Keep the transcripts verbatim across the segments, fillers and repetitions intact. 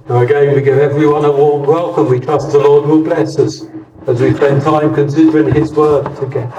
Now again, we give everyone a warm welcome. We trust the Lord will bless us as we spend time considering His word together.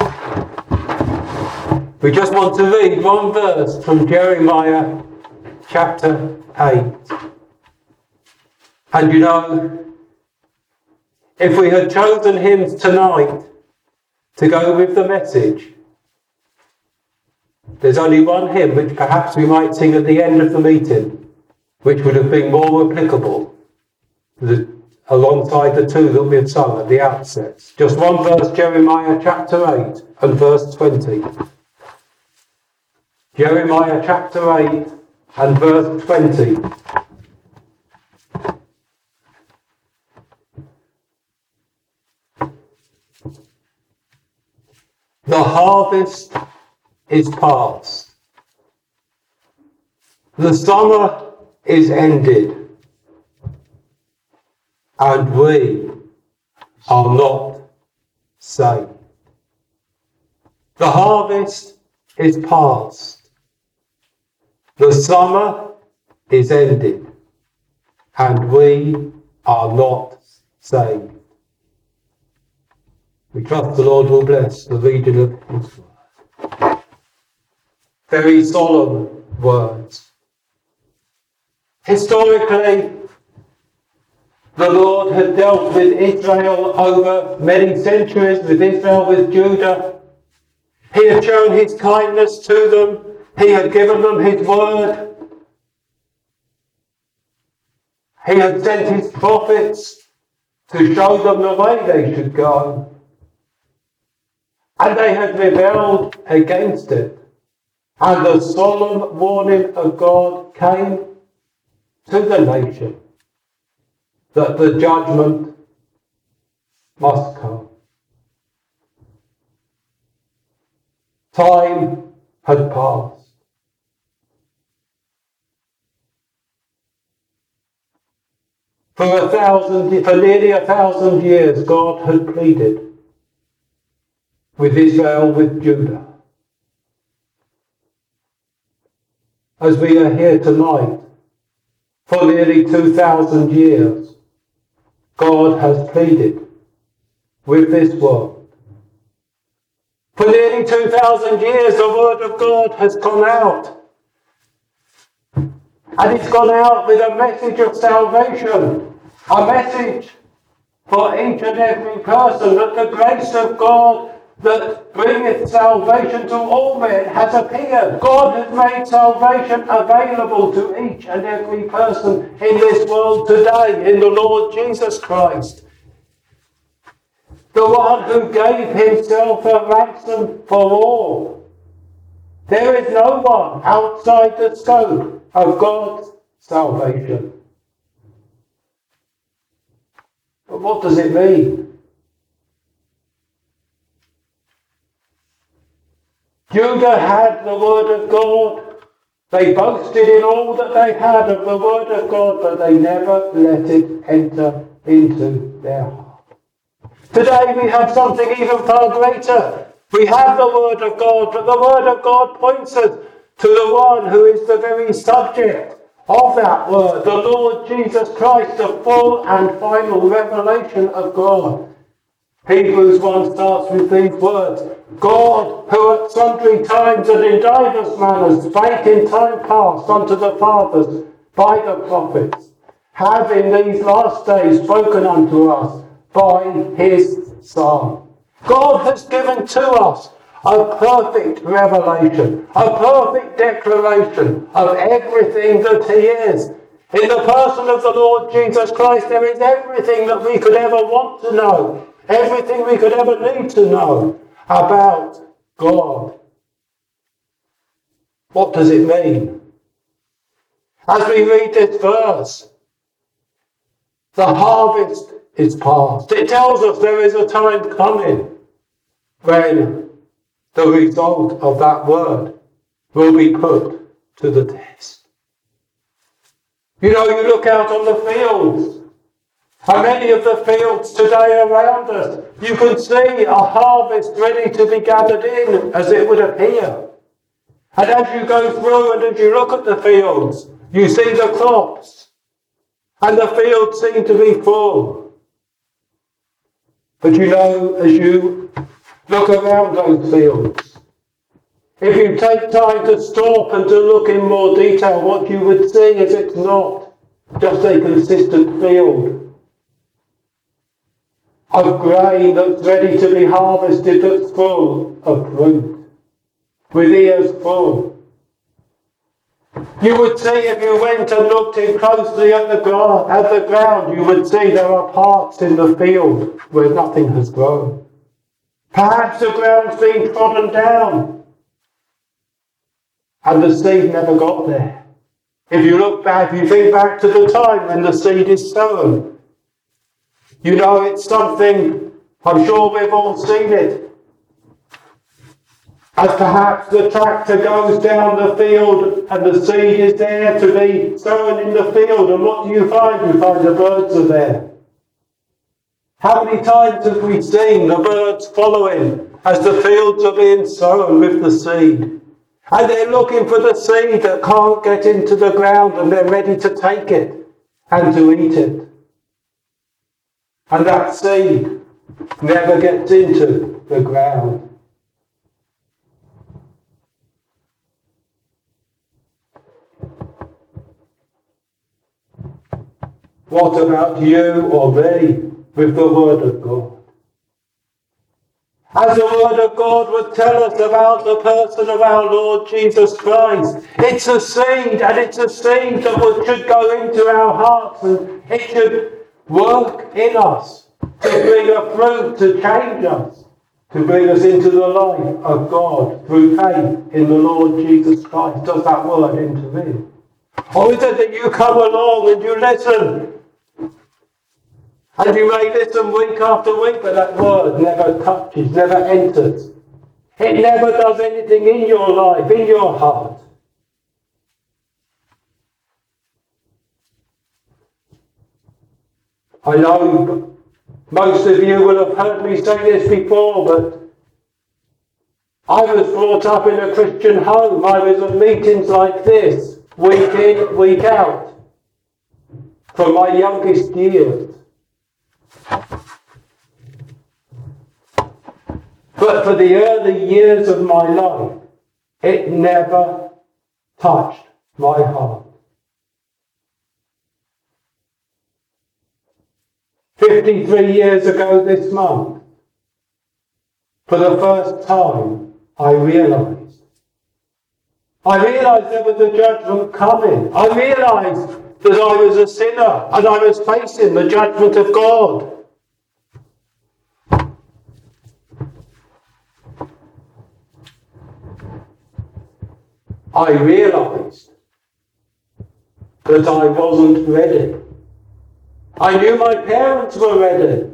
We just want to read one verse from Jeremiah chapter eight. And you know, if we had chosen hymns tonight to go with the message, there's only one hymn which perhaps we might sing at the end of the meeting, which would have been more applicable the, alongside the two that we had sung at the outset. Just one verse, Jeremiah chapter eight and verse twenty. Jeremiah chapter eight and verse twenty. The harvest is past. The summer is ended, and we are not saved. The harvest is past. The summer is ended, and we are not saved. We trust the Lord will bless the reading of His word. Very solemn words. Historically, the Lord had dealt with Israel over many centuries, with Israel, with Judah. He had shown His kindness to them. He had given them His word. He had sent His prophets to show them the way they should go. And they had rebelled against it. And the solemn warning of God came to the nation that the judgment must come. Time had passed. For a thousand, for nearly a thousand years, God had pleaded with Israel, with Judah. As we are here tonight, for nearly two thousand years, God has pleaded with this world. For nearly two thousand years, the word of God has gone out. And it's gone out with a message of salvation, a message for each and every person, that the grace of God that bringeth salvation to all men has appeared. God has made salvation available to each and every person in this world today in the Lord Jesus Christ. The one who gave Himself a ransom for all. There is no one outside the scope of God's salvation. But what does it mean? Judah had the word of God. They boasted in all that they had of the word of God, but they never let it enter into their heart. Today we have something even far greater. We have the word of God, but the word of God points us to the one who is the very subject of that word, the Lord Jesus Christ, the full and final revelation of God. Hebrews one starts with these words: God, who at sundry times and in divers manners spake in time past unto the fathers by the prophets, have in these last days spoken unto us by His Son. God has given to us a perfect revelation, a perfect declaration of everything that He is. In the person of the Lord Jesus Christ, there is everything that we could ever want to know, everything we could ever need to know about God. What does it mean? As we read this verse, the harvest is past. It tells us there is a time coming when the result of that word will be put to the test. You know, you look out on the fields, and many of the fields today around us, you can see a harvest ready to be gathered in, as it would appear. And as you go through and as you look at the fields, you see the crops. And the fields seem to be full. But you know, as you look around those fields, if you take time to stop and to look in more detail, what you would see is it's not just a consistent field of grain that's ready to be harvested, that's full of fruit, with ears full. You would see, if you went and looked in closely at the, gra- at the ground, you would see there are parts in the field where nothing has grown. Perhaps the ground's been trodden down and the seed never got there. If you look back, if you think back to the time when the seed is sown, you know it's something, I'm sure we've all seen it, as perhaps the tractor goes down the field and the seed is there to be sown in the field, and what do you find? You find the birds are there. How many times have we seen the birds following as the fields are being sown with the seed? And they're looking for the seed that can't get into the ground, and they're ready to take it and to eat it. And that seed never gets into the ground. What about you or me with the Word of God? As the Word of God would tell us about the person of our Lord Jesus Christ, it's a seed, and it's a seed that would, should go into our hearts, and it should work in us to bring a fruit, to change us, to bring us into the life of God through faith in the Lord Jesus Christ. Does that word enter in? Or is it that you come along and you listen, and you may listen week after week, but that word never touches, never enters. It never does anything in your life, in your heart. I know most of you will have heard me say this before, but I was brought up in a Christian home. I was at meetings like this, week in, week out, from my youngest years. But for the early years of my life, it never touched my heart. fifty-three years ago this month, for the first time, I realised. I realised there was a judgment coming. I realised that I was a sinner and I was facing the judgment of God. I realised that I wasn't ready. I knew my parents were ready.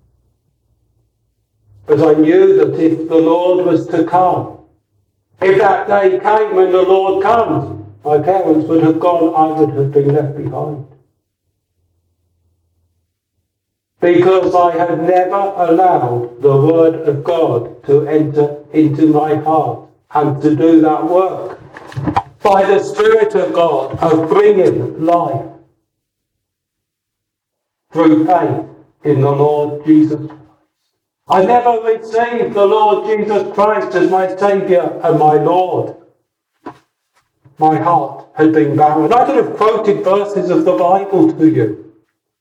But I knew that if the Lord was to come, if that day came when the Lord comes, my parents would have gone, I would have been left behind. Because I had never allowed the Word of God to enter into my heart and to do that work by the Spirit of God of bringing life through faith in the Lord Jesus Christ. I never received the Lord Jesus Christ as my Saviour and my Lord. My heart had been barren. I could have quoted verses of the Bible to you.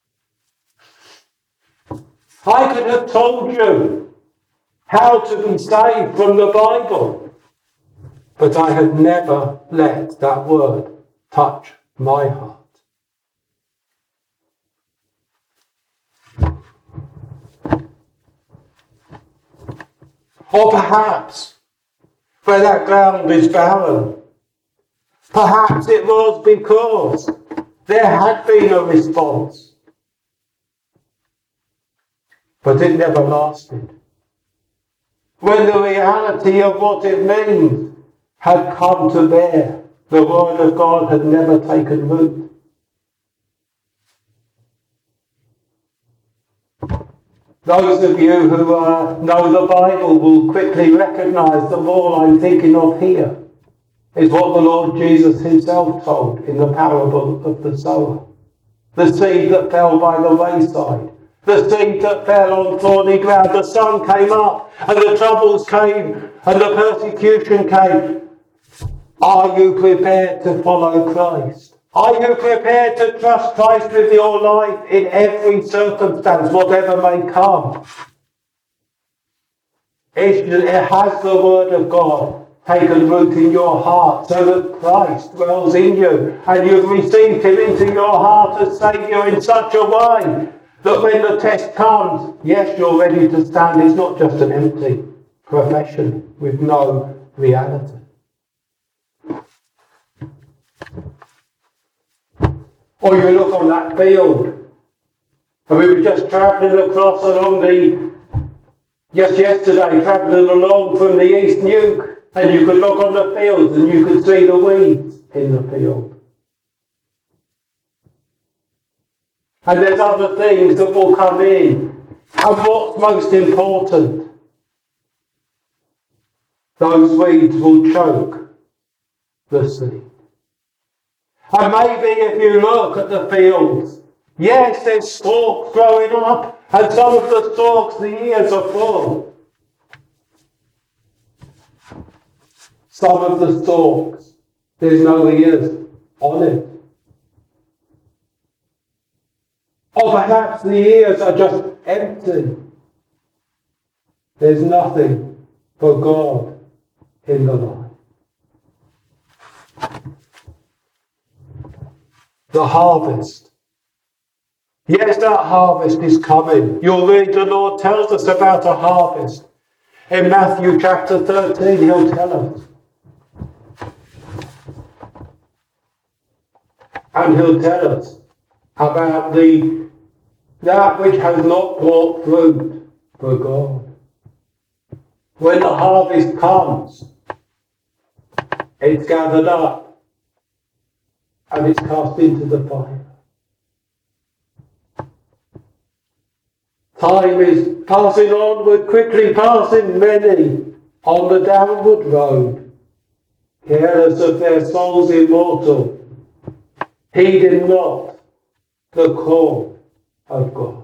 I could have told you how to be saved from the Bible. But I had never let that word touch my heart. Or perhaps, where that ground is barren, perhaps it was because there had been a response, but it never lasted. When the reality of what it means had come to bear, the Word of God had never taken root. Those of you who uh, know the Bible will quickly recognise that all I'm thinking of here is what the Lord Jesus himself told in the parable of the sower. The seed that fell by the wayside. The seed that fell on thorny ground. The sun came up and the troubles came and the persecution came. Are you prepared to follow Christ? Are you prepared to trust Christ with your life in every circumstance, whatever may come? It has the word of God taken root in your heart so that Christ dwells in you and you've received him into your heart as Saviour in such a way that when the test comes, yes, you're ready to stand. It's not just an empty profession with no reality. Or you look on that field, and we were just travelling across along the, just yesterday, travelling along from the East Nuke, and you could look on the fields and you could see the weeds in the field. And there's other things that will come in. And what's most important? Those weeds will choke the seed. And maybe if you look at the fields, yes, there's stalks growing up, and some of the stalks, the ears are full. Some of the stalks, there's no ears on it. Or perhaps the ears are just empty. There's nothing for God in the life. The harvest. Yes, that harvest is coming. You'll read the Lord tells us about a harvest. In Matthew chapter thirteen, he'll tell us. And he'll tell us about the that which has not brought fruit for God. When the harvest comes, it's gathered up and it's cast into the fire. Time is passing onward, quickly passing many on the downward road, careless of their souls immortal, heeding not the call of God.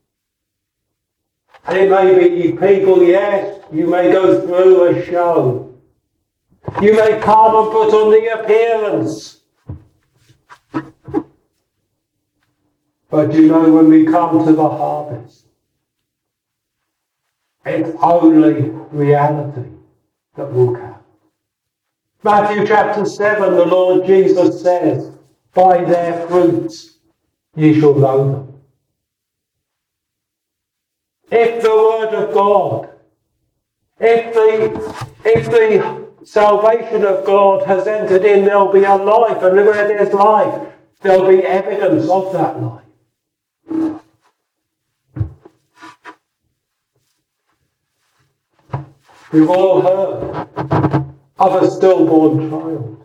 And it may be people, yes, you may go through a show. You may come and put on the appearance. But you know, when we come to the harvest, it's only reality that will count. Matthew chapter seven, the Lord Jesus says, by their fruits ye shall know them. If the word of God, if the, if the salvation of God has entered in, there'll be a life, and where there's life, there'll be evidence of that life. We've all heard of a stillborn child.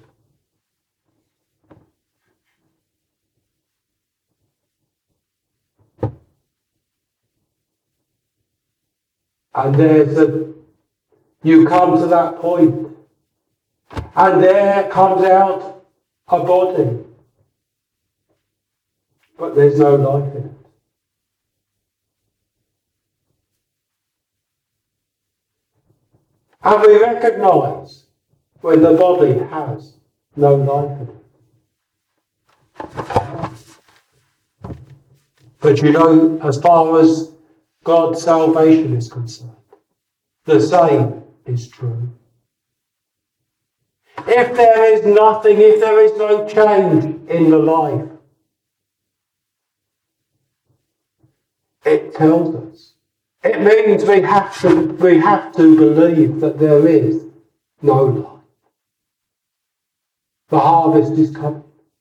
And there's a, you come to that point, and there comes out a body, but there's no life in it. And we recognise when the body has no life in it. But you know, as far as God's salvation is concerned, the same is true. If there is nothing, if there is no change in the life, it tells us. It means we have to, we have to believe that there is no life. The harvest is coming.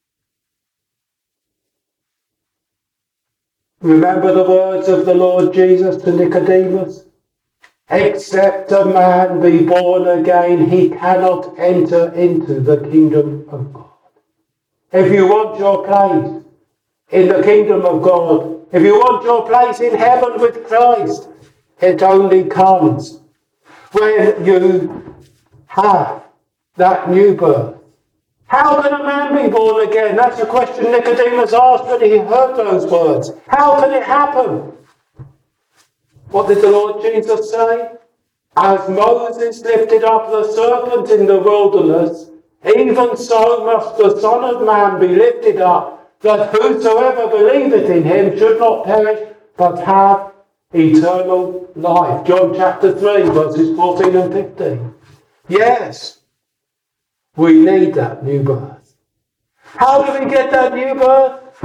Remember the words of the Lord Jesus to Nicodemus? Except a man be born again, he cannot enter into the kingdom of God. If you want your place in the kingdom of God, if you want your place in heaven with Christ, it only comes when you have that new birth, How can a man be born again? That's a question Nicodemus asked when he heard those words. How can it happen? What did the Lord Jesus say? As Moses lifted up the serpent in the wilderness, even so must the Son of Man be lifted up, that whosoever believeth in him should not perish, but have eternal life. John chapter three, verses fourteen and fifteen. Yes, we need that new birth. How do we get that new birth?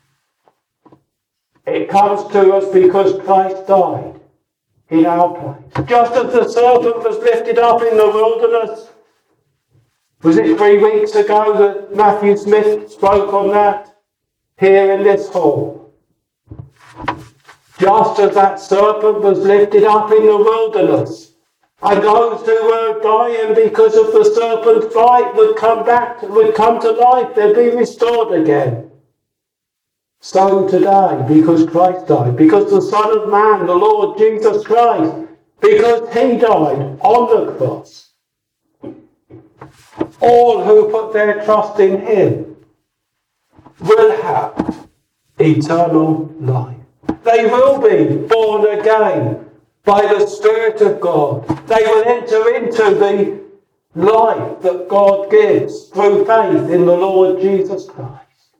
It comes to us because Christ died in our place. Just as the serpent was lifted up in the wilderness. Was it three weeks ago that Matthew Smith spoke on that here in this hall? Just as that serpent was lifted up in the wilderness, and those who were dying because of the serpent's bite would come back, would come to life, they'd be restored again. So today, because Christ died, because the Son of Man, the Lord Jesus Christ, because he died on the cross, all who put their trust in him will have eternal life. They will be born again by the Spirit of God. They will enter into the life that God gives through faith in the Lord Jesus Christ.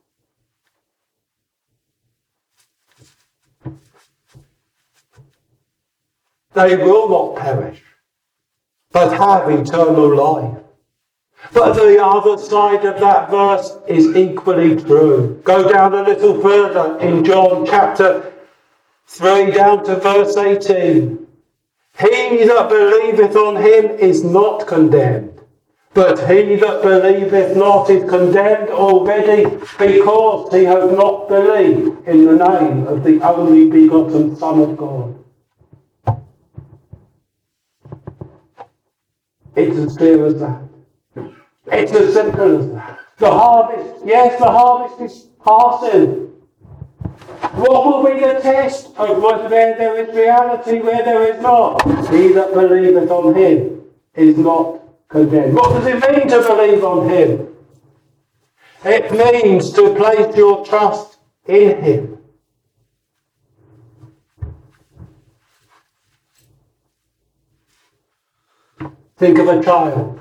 They will not perish, but have eternal life. But the other side of that verse is equally true. Go down a little further in John chapter three, down to verse eighteen. He that believeth on him is not condemned, but he that believeth not is condemned already, because he hath not believed in the name of the only begotten Son of God. It's as clear as that. It's as simple as that. The harvest, yes, the harvest is passing. What will be the test of where there is reality, where there is not? He that believeth on him is not condemned. What does it mean to believe on him? It means to place your trust in him. Think of a child.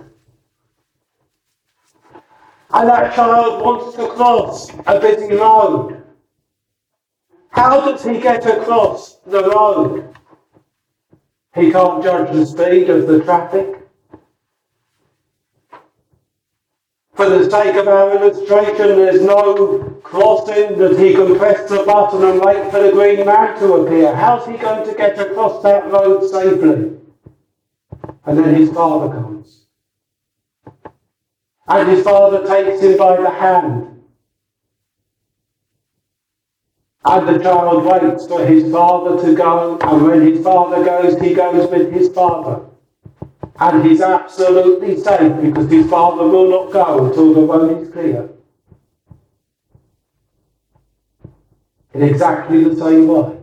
And that child wants to cross a busy road. How does he get across the road? He can't judge the speed of the traffic. For the sake of our illustration, there's no crossing that he can press the button and wait for the green man to appear. How's he going to get across that road safely? And then his father comes. And his father takes him by the hand. And the child waits for his father to go, and when his father goes, he goes with his father. And he's absolutely safe because his father will not go until the road is clear. In exactly the same way.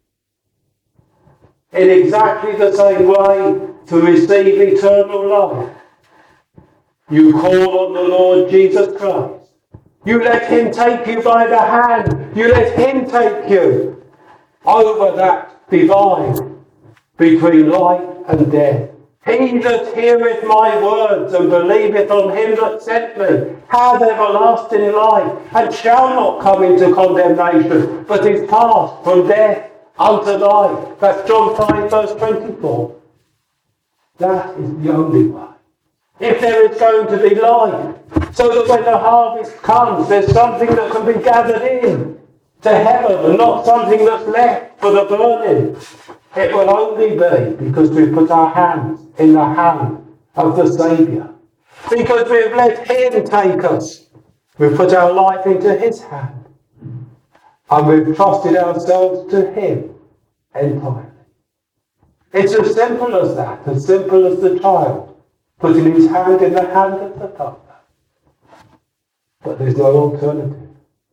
In exactly the same way, to receive eternal life, you call on the Lord Jesus Christ. You let him take you by the hand. You let him take you over that divide between life and death. He that heareth my words and believeth on him that sent me hath everlasting life, and shall not come into condemnation, but is passed from death unto life. That's John five verse twenty-four. That is the only way. If there is going to be life, so that when the harvest comes, there's something that can be gathered in to heaven and not something that's left for the burning. It will only be because we've put our hands in the hand of the Saviour. Because we've let him take us. We've put our life into his hand. And we've trusted ourselves to him entirely. It's as simple as that, as simple as the child putting his hand in the hand of the father. But there's no alternative.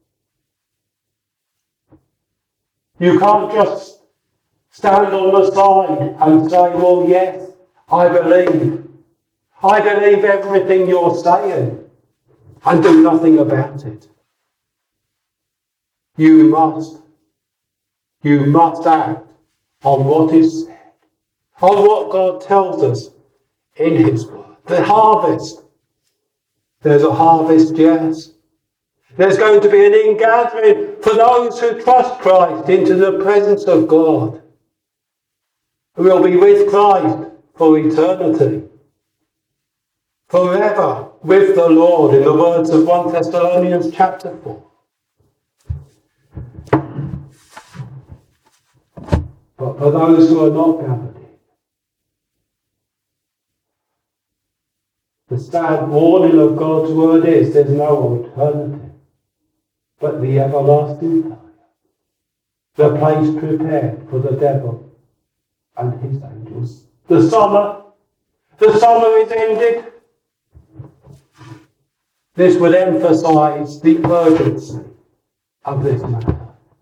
You can't just stand on the side and say, well, yes, I believe. I believe everything you're saying. and do nothing about it. You must, you must act on what is said, on what God tells us in his word. The harvest. There's a harvest, yes. There's going to be an ingathering for those who trust Christ into the presence of God. We'll be with Christ for eternity. Forever with the Lord, in the words of First Thessalonians chapter four. But for those who are not gathered in, the sad warning of God's word is there's no alternative but the everlasting fire, the place prepared for the devil and his angels. The summer, the summer is ended. This would emphasize the urgency of this matter.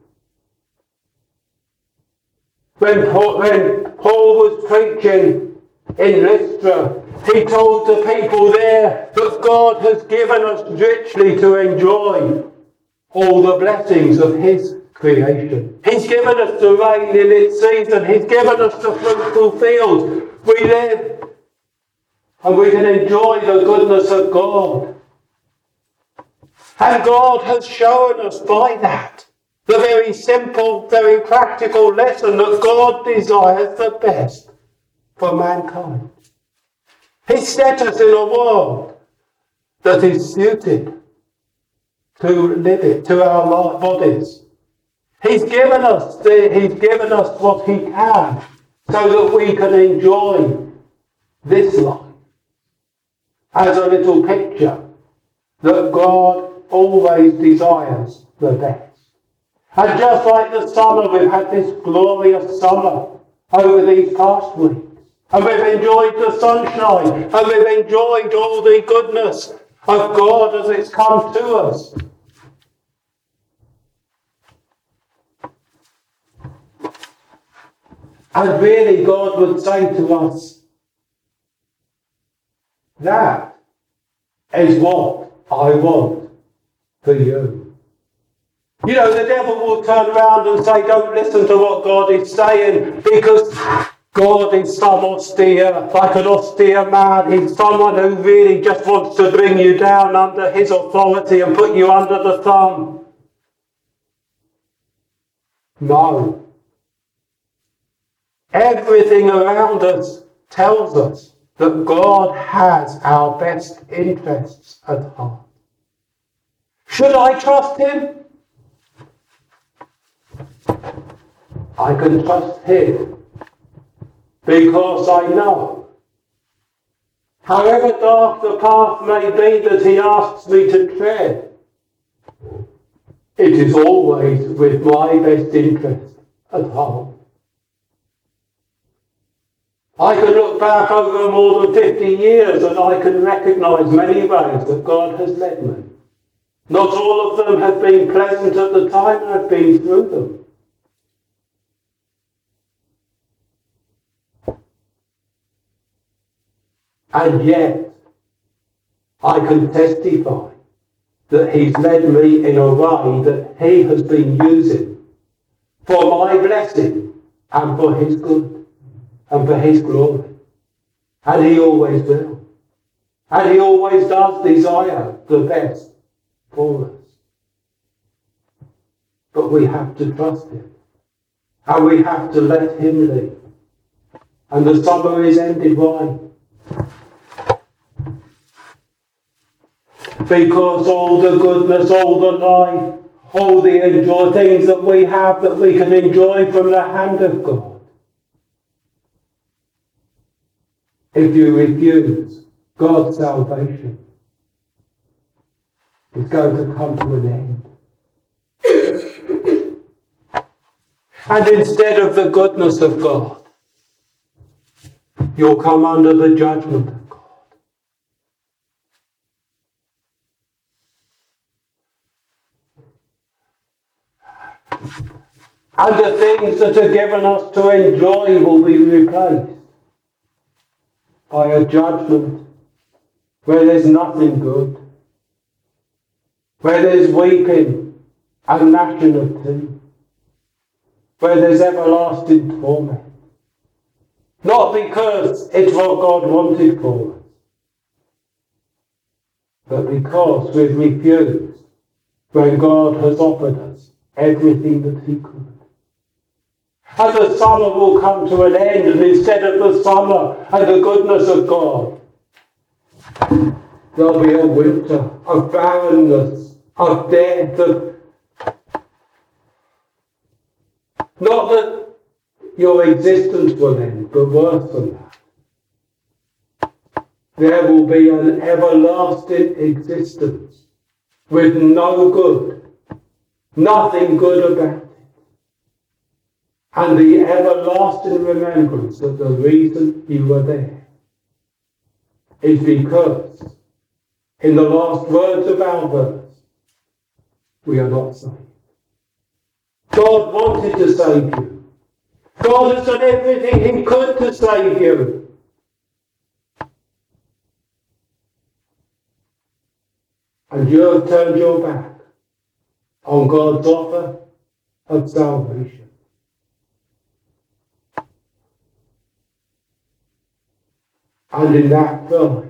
When Paul, when Paul was preaching in Lystra, he told the people there that God has given us richly to enjoy all the blessings of his creation. He's given us the rain in its season. He's given us the fruitful fields. We live and we can enjoy the goodness of God. And God has shown us by that the very simple, very practical lesson that God desires the best for mankind. He set us in a world that is suited to live it, to our bodies. He's given us the, He's given us what he can so that we can enjoy this life as a little picture that God always desires the best. And just like the summer, we've had this glorious summer over these past weeks. And we've enjoyed the sunshine. And we've enjoyed all the goodness of God as it's come to us. And really God would say to us, that is what I want for you. You know, the devil will turn around and say, don't listen to what God is saying, because God is some austere, like an austere man. He's someone who really just wants to bring you down under his authority and put you under the thumb. No. Everything around us tells us that God has our best interests at heart. Should I trust him? I can trust him because I know, however dark the path may be that he asks me to tread, it is always with my best interest at heart. I can look back over more than fifty years and I can recognise many ways that God has led me. Not all of them have been pleasant at the time I've been through them. And yet, I can testify that he's led me in a way that he has been using for my blessing and for his good and for his glory. And he always will. And he always does desire the best for us. But we have to trust him. And we have to let him lead. And the summer is ended. Why? Because all the goodness, all the life, all the enjoy things that we have that we can enjoy from the hand of God, if you refuse God's salvation, it's going to come to an end. And instead of the goodness of God, you'll come under the judgment of God. And the things that are given us to enjoy will be replaced by a judgment where there's nothing good, where there's weeping and gnashing of teeth, where there's everlasting torment. Not because it's what God wanted for us, but because we've refused when God has offered us everything that he could. And the summer will come to an end, and instead of the summer and the goodness of God, there'll be a winter of barrenness, of death, of... Not that your existence will end, but worse than that. There will be an everlasting existence with no good, nothing good about it. And the everlasting remembrance that the reason you were there is because, in the last words of our verse, we are not saved. God wanted to save you. God has done everything he could to save you. And you have turned your back on God's offer of salvation. And in that time,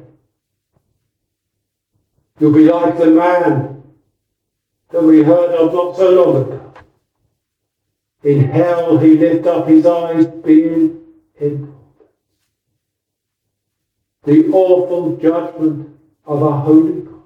you'll be like the man that we heard of not so long ago. In hell he lifted up his eyes, being in the awful judgment of a holy God.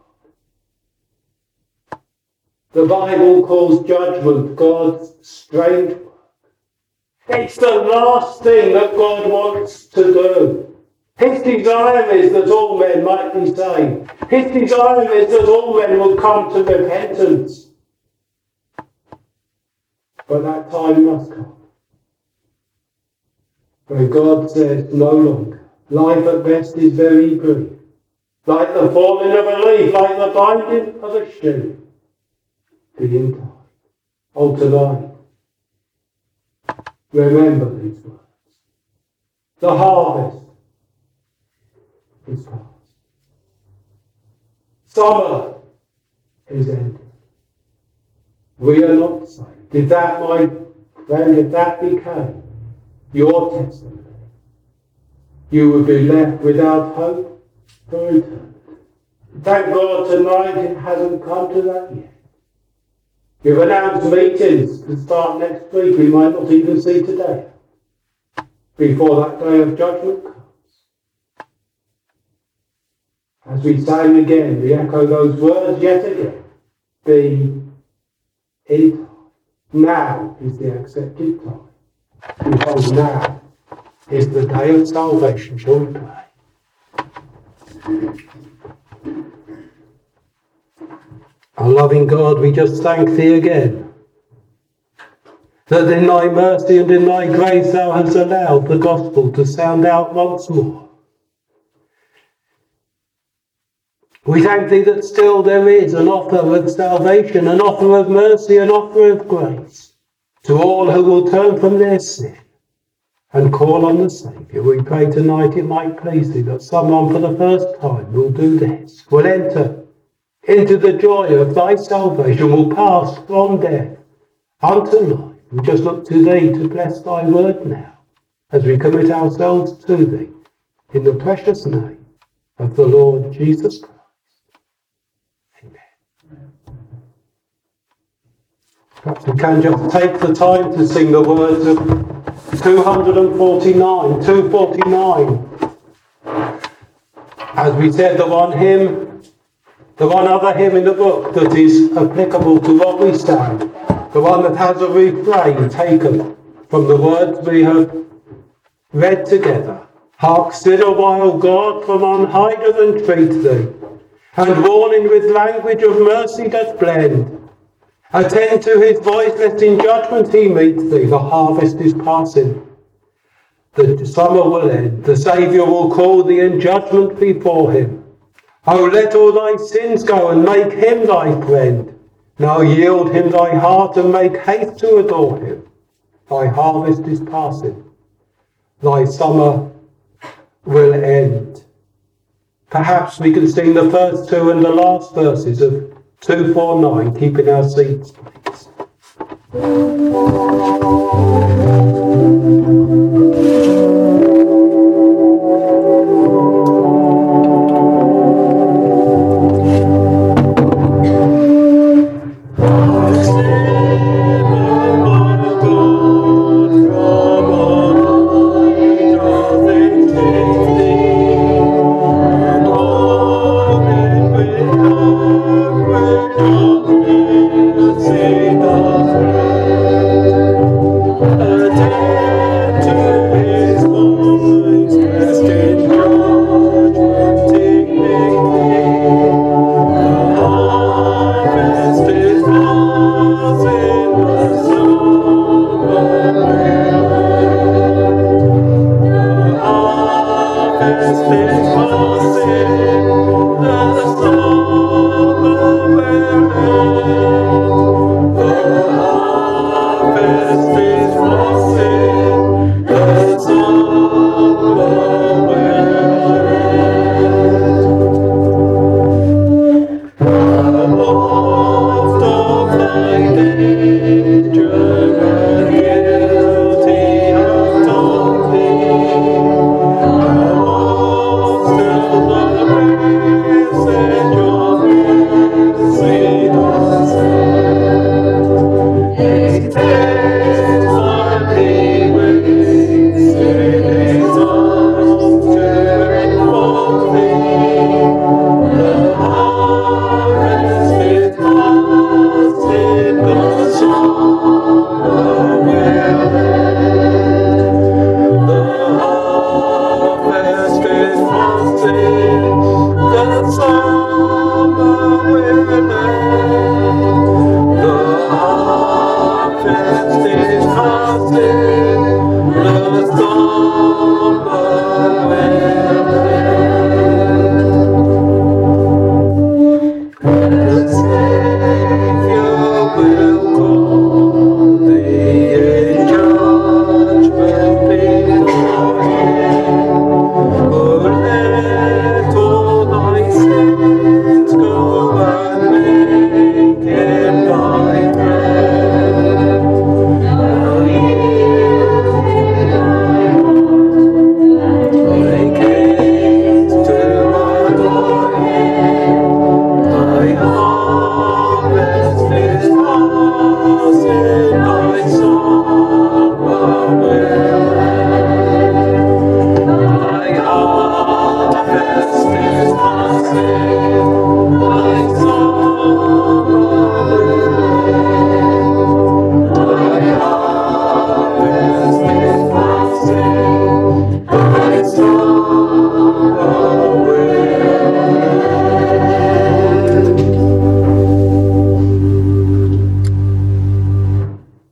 The Bible calls judgment God's strange work. It's the last thing that God wants to do. His desire is that all men might be saved. His desire is that all men will come to repentance. But that time must come, when God says no longer. Life at best is very brief, like the falling of a leaf, like the binding of a sheep. Being time. Oh, tonight, remember these words. The harvest is past. Summer is ended. We are not saved. If that, my friend, if that became your testimony, you would be left without hope for eternity. Thank God tonight it hasn't come to that yet. You've announced meetings to start next week. We might not even see today, before that day of judgment comes. As we sang again, we echo those words yet again. Be in time. Now is the accepted time. Because now is the day of salvation. Shall we pray? Our loving God, we just thank thee again that in thy mercy and in thy grace thou hast allowed the gospel to sound out once more. We thank thee that still there is an offer of salvation, an offer of mercy, an offer of grace to all who will turn from their sin and call on the Saviour. We pray tonight it might please thee that someone for the first time will do this, will enter into the joy of thy salvation, will pass from death unto life. We just look to thee to bless thy word now as we commit ourselves to thee in the precious name of the Lord Jesus Christ. Perhaps we can just take the time to sing the words of two forty-nine, two forty-nine. As we said, the one hymn, the one other hymn in the book that is applicable to what we sang, the one that has a refrain taken from the words we have read together. Hark still a while, God from on high doth entreat thee, and warning with language of mercy doth blend. Attend to his voice, lest in judgment he meet thee. The harvest is passing, the summer will end. The Saviour will call thee in judgment before him. Oh, let all thy sins go and make him thy friend. Now yield him thy heart and make haste to adore him. Thy harvest is passing, thy summer will end. Perhaps we can sing the first two and the last verses of two four nine, keeping our seats, please.